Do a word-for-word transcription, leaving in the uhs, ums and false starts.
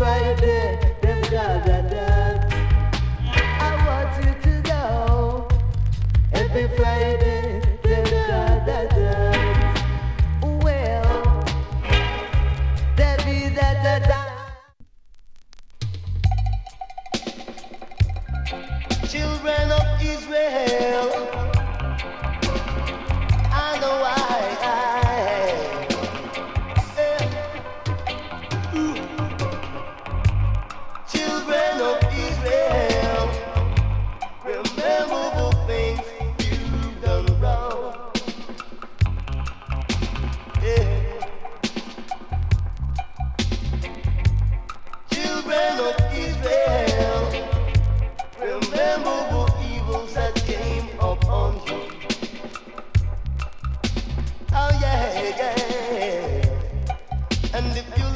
Friday, them gotta dance. I want you to know, every Friday, them gotta dance. Well, there be that a dance. Children of Israel, I know why. Children of Israel, remember the things you've done wrong. Yeah. Children of Israel, remember the evils that came upon you. Oh yeah, yeah. And if you